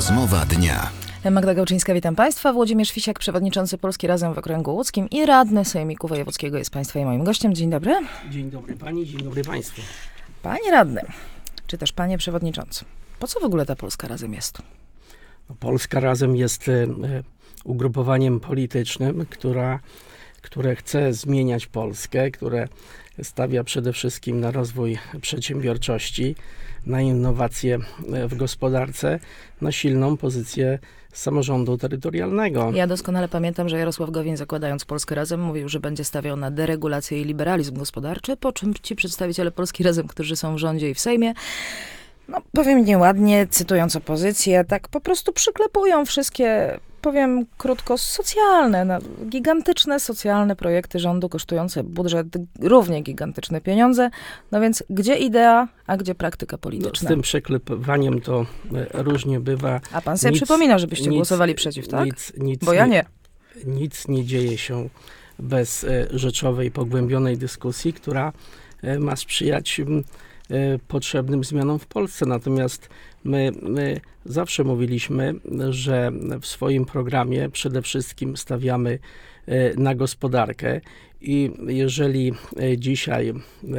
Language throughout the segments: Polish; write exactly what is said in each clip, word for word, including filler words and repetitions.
Rozmowa dnia. Magda Gałczyńska, witam Państwa. Włodzimierz Fisiak, przewodniczący Polski Razem w Okręgu Łódzkim i radny Sejmiku Wojewódzkiego jest Państwa i moim gościem. Dzień dobry. Dzień dobry Pani, dzień dobry Państwu. Panie radny, czy też Panie przewodniczący, po co w ogóle ta Polska Razem jest? No, Polska Razem jest e, ugrupowaniem politycznym, która, które chce zmieniać Polskę, które stawia przede wszystkim na rozwój przedsiębiorczości, na innowacje w gospodarce, na silną pozycję samorządu terytorialnego. Ja doskonale pamiętam, że Jarosław Gowin, zakładając Polskę Razem, mówił, że będzie stawiał na deregulację i liberalizm gospodarczy, po czym ci przedstawiciele Polski Razem, którzy są w rządzie i w Sejmie, no powiem nieładnie, cytując opozycję, tak po prostu przyklepują wszystkie, powiem krótko, socjalne, no, gigantyczne socjalne projekty rządu kosztujące budżet równie gigantyczne pieniądze. No więc gdzie idea, a gdzie praktyka polityczna? No, z tym przeklepywaniem to różnie bywa. A pan sobie nic, przypomina, żebyście nic, głosowali przeciw, tak? Nic, nic, Bo ja nie. Nic nie dzieje się bez rzeczowej, pogłębionej dyskusji, która ma sprzyjać potrzebnym zmianom w Polsce. Natomiast my, my zawsze mówiliśmy, że w swoim programie przede wszystkim stawiamy na gospodarkę i jeżeli dzisiaj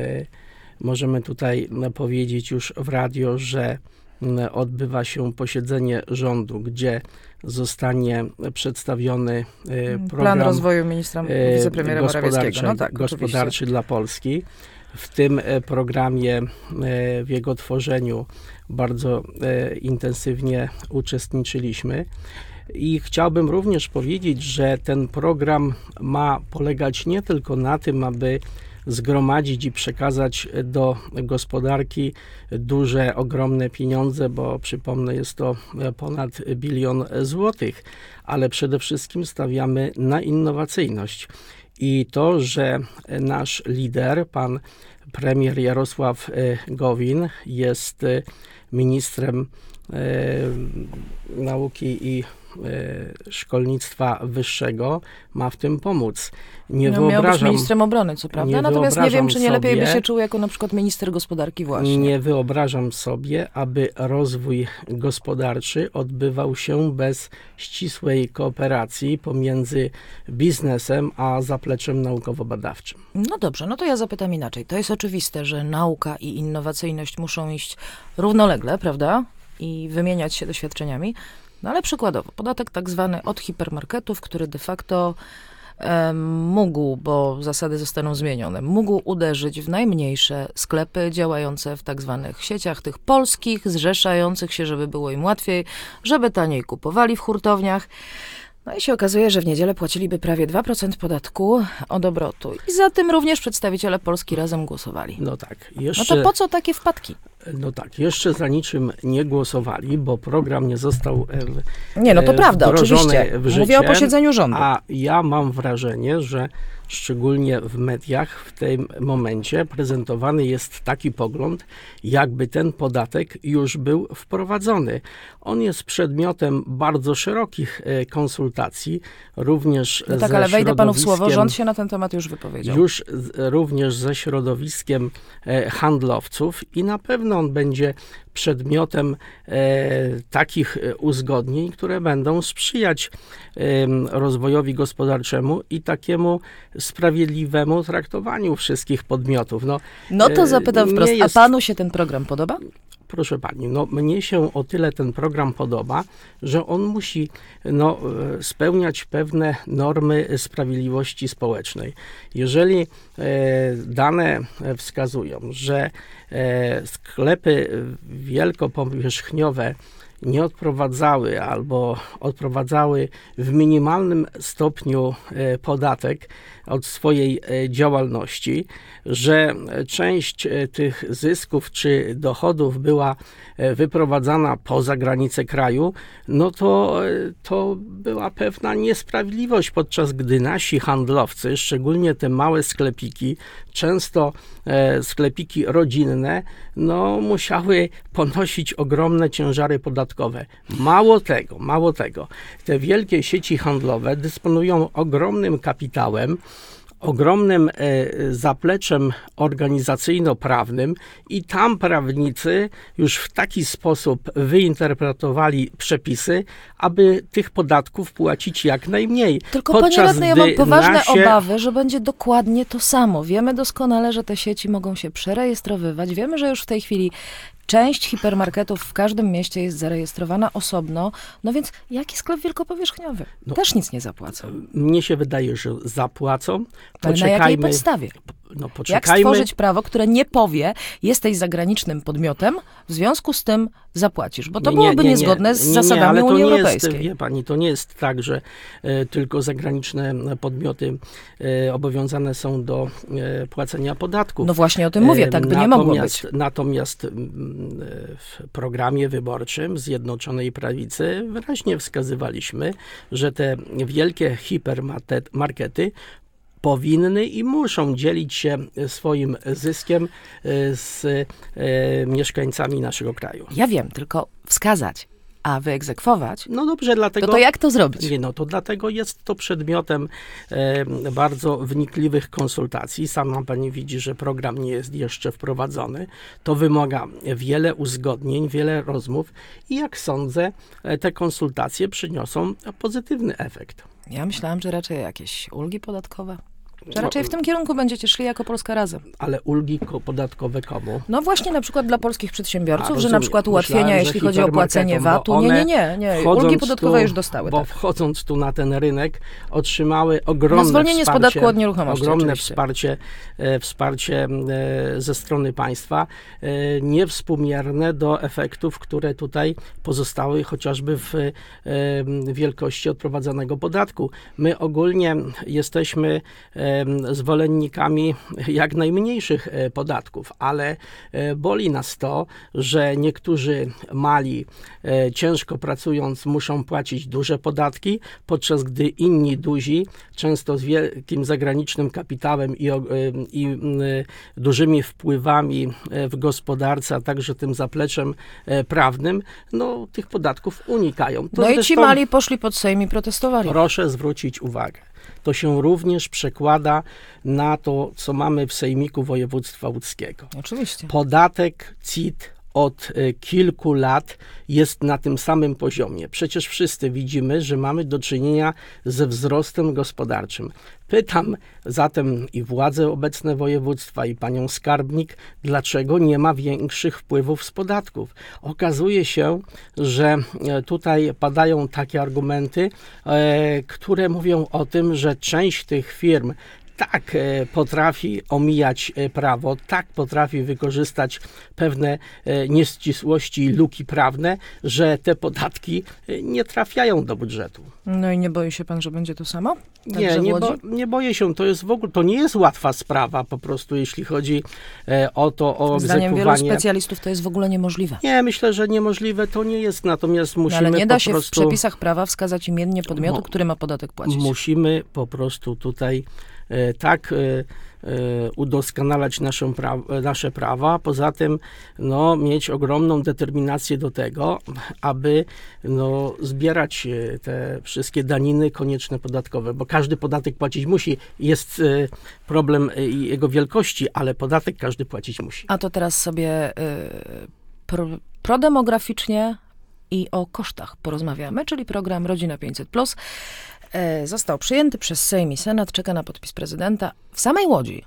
możemy tutaj powiedzieć już w radio, że odbywa się posiedzenie rządu, gdzie zostanie przedstawiony program plan rozwoju ministra wicepremiera Morawieckiego. No tak, gospodarczy dla Polski. W tym programie, w jego tworzeniu bardzo intensywnie uczestniczyliśmy i chciałbym również powiedzieć, że ten program ma polegać nie tylko na tym, aby zgromadzić i przekazać do gospodarki duże, ogromne pieniądze, bo przypomnę, jest to ponad bilion złotych, ale przede wszystkim stawiamy na innowacyjność. I to, że nasz lider, pan premier Jarosław Gowin, jest ministrem e, nauki i e, szkolnictwa wyższego, ma w tym pomóc. Nie no, wyobrażam, miał być ministrem obrony, co prawda, nie natomiast nie wiem, czy nie lepiej sobie, by się czuł jako na przykład minister gospodarki właśnie. Nie wyobrażam sobie, aby rozwój gospodarczy odbywał się bez ścisłej kooperacji pomiędzy biznesem a zapleczem naukowo-badawczym. No dobrze, no to ja zapytam inaczej. To jest oczywiste, że nauka i innowacyjność muszą iść równolegle, prawda? I wymieniać się doświadczeniami. No ale przykładowo, podatek tak zwany od hipermarketów, który de facto e, mógł, bo zasady zostaną zmienione, mógł uderzyć w najmniejsze sklepy działające w tak zwanych sieciach tych polskich, zrzeszających się, żeby było im łatwiej, żeby taniej kupowali w hurtowniach. No i się okazuje, że w niedzielę płaciliby prawie dwa procent podatku od obrotu. I za tym również przedstawiciele Polski Razem głosowali. No tak. Jeszcze, no to po co takie wpadki? No tak, jeszcze za niczym nie głosowali, bo program nie został e, Nie, no to prawda, oczywiście. w życie. Mówię o posiedzeniu rządu. A ja mam wrażenie, że szczególnie w mediach w tym momencie prezentowany jest taki pogląd, jakby ten podatek już był wprowadzony. On jest przedmiotem bardzo szerokich konsultacji, również no tak, ze ale wejdę panu w słowo, rząd się na ten temat już wypowiedział. Już również ze środowiskiem handlowców i na pewno on będzie przedmiotem e, takich uzgodnień, które będą sprzyjać e, rozwojowi gospodarczemu i takiemu sprawiedliwemu traktowaniu wszystkich podmiotów. No, no to zapytam wprost, jest... a panu się ten program podoba? Proszę pani, no mnie się o tyle ten program podoba, że on musi no, spełniać pewne normy sprawiedliwości społecznej. Jeżeli e, dane wskazują, że e, sklepy wielkopowierzchniowe nie odprowadzały albo odprowadzały w minimalnym stopniu podatek od swojej działalności, że część tych zysków czy dochodów była wyprowadzana poza granice kraju, no to, to była pewna niesprawiedliwość, podczas gdy nasi handlowcy, szczególnie te małe sklepiki, często sklepiki rodzinne, no musiały ponosić ogromne ciężary podatkowe. Mało tego, mało tego, te wielkie sieci handlowe dysponują ogromnym kapitałem, ogromnym zapleczem organizacyjno-prawnym i tam prawnicy już w taki sposób wyinterpretowali przepisy, aby tych podatków płacić jak najmniej. Tylko panie radny, ja mam poważne nasie... obawy, że będzie dokładnie to samo. Wiemy doskonale, że te sieci mogą się przerejestrowywać. Wiemy, że już w tej chwili część hipermarketów w każdym mieście jest zarejestrowana osobno, no więc jaki sklep wielkopowierzchniowy? No, też nic nie zapłacą. Mnie się wydaje, że zapłacą. Ale na jakiej podstawie? No, Jak stworzyć prawo, które nie powie, jesteś zagranicznym podmiotem, w związku z tym zapłacisz? Bo to nie, byłoby nie, nie, niezgodne z nie, nie, zasadami ale to Unii nie Europejskiej. Jest, wie pani, to nie jest tak, że e, tylko zagraniczne podmioty e, obowiązane są do e, płacenia podatków. No właśnie o tym mówię, tak by nie mogło być. Natomiast w programie wyborczym Zjednoczonej Prawicy wyraźnie wskazywaliśmy, że te wielkie hipermarkety powinny i muszą dzielić się swoim zyskiem z e, mieszkańcami naszego kraju. Ja wiem, tylko wskazać, a wyegzekwować, no dobrze, dlatego, to, to jak to zrobić? Nie, no to dlatego jest to przedmiotem e, bardzo wnikliwych konsultacji. Sama pani widzi, że program nie jest jeszcze wprowadzony. To wymaga wiele uzgodnień, wiele rozmów i jak sądzę, te konsultacje przyniosą pozytywny efekt. Ja myślałam, że raczej jakieś ulgi podatkowe. Że raczej w tym kierunku będziecie szli jako Polska Razem. Ale ulgi podatkowe komu? No właśnie na przykład dla polskich przedsiębiorców, A, że rozumiem. na przykład ułatwienia, Myślałem, jeśli chodzi o płacenie V A T-u. Nie, nie, nie, nie. Ulgi podatkowe tu, już dostały. Bo tak. wchodząc tu na ten rynek, otrzymały ogromne no, zwolnienie wsparcie, z podatku od nieruchomości, ogromne oczywiście. wsparcie, e, wsparcie e, ze strony państwa, e, niewspółmierne do efektów, które tutaj pozostały chociażby w e, wielkości odprowadzanego podatku. My ogólnie jesteśmy e, zwolennikami jak najmniejszych podatków, ale boli nas to, że niektórzy mali, ciężko pracując, muszą płacić duże podatki, podczas gdy inni duzi, często z wielkim zagranicznym kapitałem i, i dużymi wpływami w gospodarce, a także tym zapleczem prawnym, no tych podatków unikają. To no i ci mali poszli pod Sejm i protestowali. Proszę zwrócić uwagę. To się również przekłada na to, co mamy w Sejmiku Województwa Łódzkiego. Oczywiście. Podatek C I T od kilku lat jest na tym samym poziomie. Przecież wszyscy widzimy, że mamy do czynienia ze wzrostem gospodarczym. Pytam zatem i władze obecne województwa, i panią skarbnik, dlaczego nie ma większych wpływów z podatków. Okazuje się, że tutaj padają takie argumenty, e, które mówią o tym, że część tych firm tak potrafi omijać prawo, tak potrafi wykorzystać pewne nieścisłości i luki prawne, że te podatki nie trafiają do budżetu. No i nie boi się pan, że będzie to samo? Nie, nie, bo, nie boję się. To jest w ogóle, to nie jest łatwa sprawa po prostu, jeśli chodzi o to, o Zdaniem egzekwowanie. wielu specjalistów to jest w ogóle niemożliwe. Nie, myślę, że niemożliwe to nie jest, natomiast musimy no, ale nie da po się prostu, w przepisach prawa wskazać imiennie podmiotu, mo, który ma podatek płacić. Musimy po prostu tutaj tak udoskonalać naszą pra- nasze prawa, poza tym no, mieć ogromną determinację do tego, aby no, zbierać te wszystkie daniny konieczne podatkowe, bo każdy podatek płacić musi. Jest problem jego wielkości, ale podatek każdy płacić musi. A to teraz sobie y, pro, prodemograficznie i o kosztach porozmawiamy, czyli program Rodzina pięćset plus. Został przyjęty przez Sejm i Senat, czeka na podpis prezydenta. W samej Łodzi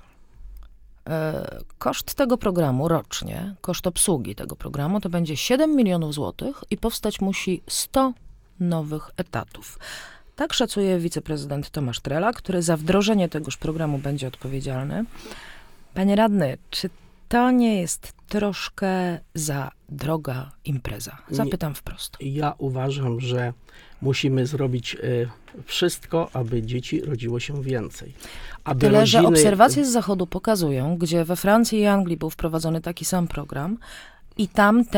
koszt tego programu rocznie, koszt obsługi tego programu to będzie siedem milionów złotych i powstać musi sto nowych etatów. Tak szacuje wiceprezydent Tomasz Trela, który za wdrożenie tegoż programu będzie odpowiedzialny. Panie radny, czy to nie jest troszkę za droga impreza? Zapytam wprost. Ja uważam, że musimy zrobić y, wszystko, aby dzieci rodziło się więcej. Aby Tyle, rodziny... że obserwacje z Zachodu pokazują, gdzie we Francji i Anglii był wprowadzony taki sam program i tam ten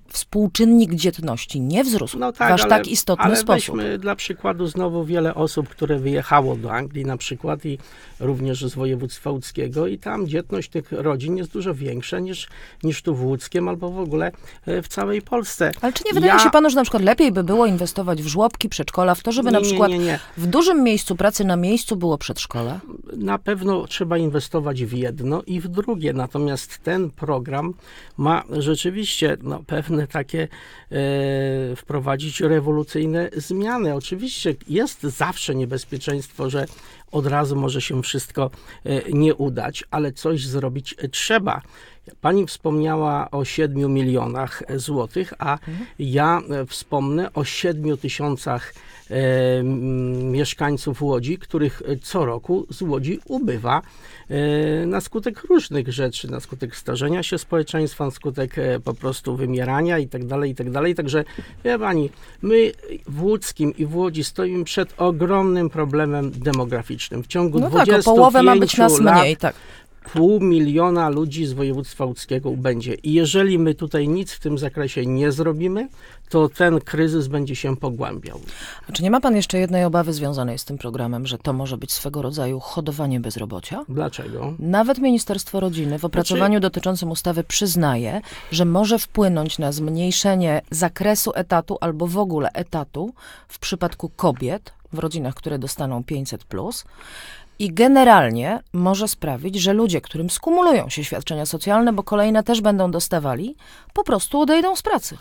współczynnik dzietności nie wzrósł No w tak, aż ale, tak istotny ale sposób. weźmy dla przykładu znowu wiele osób, które wyjechało do Anglii na przykład i również z województwa łódzkiego i tam dzietność tych rodzin jest dużo większa niż, niż tu w Łódzkiem albo w ogóle e, w całej Polsce. Ale czy nie wydaje Ja- się panu, że na przykład lepiej by było inwestować w żłobki, przedszkola, w to, żeby na Nie, nie, przykład nie, nie. w dużym miejscu pracy na miejscu było przedszkole? Na pewno trzeba inwestować w jedno i w drugie, natomiast ten program ma rzeczywiście no, pewne takie e, wprowadzić rewolucyjne zmiany. Oczywiście jest zawsze niebezpieczeństwo, że od razu może się wszystko e, nie udać, ale coś zrobić trzeba. Pani wspomniała o siedmiu milionach złotych, a ja e, wspomnę o siedmiu tysiącach e, m, mieszkańców Łodzi, których e, co roku z Łodzi ubywa e, na skutek różnych rzeczy, na skutek starzenia się społeczeństwa, na skutek e, po prostu wymierania i tak dalej, i tak dalej. Także wie pani, my w Łódzkim i w Łodzi stoimy przed ogromnym problemem demograficznym. W ciągu No tak, o dwudziestu połowę ma być nas pięciu lat mniej, tak. pół miliona ludzi z województwa łódzkiego ubędzie. I jeżeli my tutaj nic w tym zakresie nie zrobimy, to ten kryzys będzie się pogłębiał. A czy nie ma pan jeszcze jednej obawy związanej z tym programem, że to może być swego rodzaju hodowanie bezrobocia? Dlaczego? Nawet Ministerstwo Rodziny w opracowaniu dotyczącym ustawy przyznaje, że może wpłynąć na zmniejszenie zakresu etatu albo w ogóle etatu w przypadku kobiet w rodzinach, które dostaną pięćset plus. I generalnie może sprawić, że ludzie, którym skumulują się świadczenia socjalne, bo kolejne też będą dostawali, po prostu odejdą z pracy.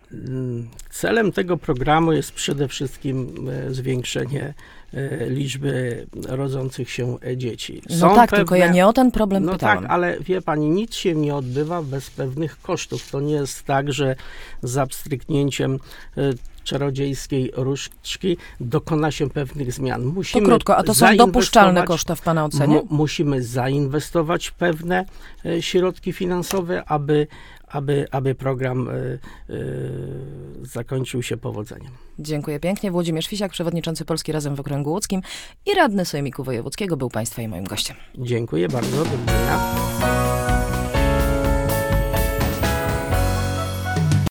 Celem tego programu jest przede wszystkim e, zwiększenie e, liczby rodzących się e, dzieci. No tak, tylko ja nie o ten problem No pytałam. tak, ale wie pani, nic się nie odbywa bez pewnych kosztów. To nie jest tak, że za pstryknięciem e, czarodziejskiej różdżki dokona się pewnych zmian. To Musimy krótko, a to są zainwestować- dopuszczalne koszta w pana ocenie? Mu, musimy zainwestować pewne e, środki finansowe, aby, aby, aby program e, e, zakończył się powodzeniem. Dziękuję pięknie. Włodzimierz Fisiak, przewodniczący Polski Razem w Okręgu Łódzkim i radny Sejmiku Wojewódzkiego był państwa i moim gościem. Dziękuję bardzo. Do widzenia.